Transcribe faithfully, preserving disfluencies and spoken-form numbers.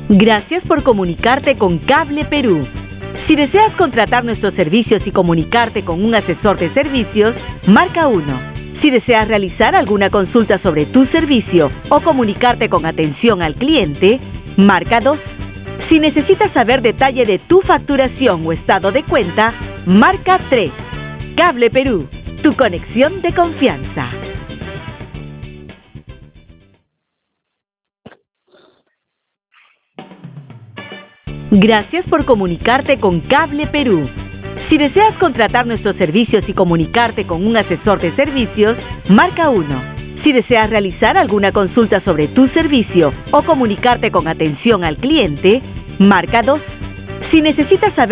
Gracias por comunicarte con Cable Perú. Si deseas contratar nuestros servicios y comunicarte con un asesor de servicios, marca uno. Si deseas realizar alguna consulta sobre tu servicio o comunicarte con atención al cliente, marca dos. Si necesitas saber detalle de tu facturación o estado de cuenta, marca tres. Cable Perú, tu conexión de confianza. Gracias por comunicarte con Cable Perú. Si deseas contratar nuestros servicios y comunicarte con un asesor de servicios, marca uno. Si deseas realizar alguna consulta sobre tu servicio o comunicarte con atención al cliente, marca dos. Si necesitas saber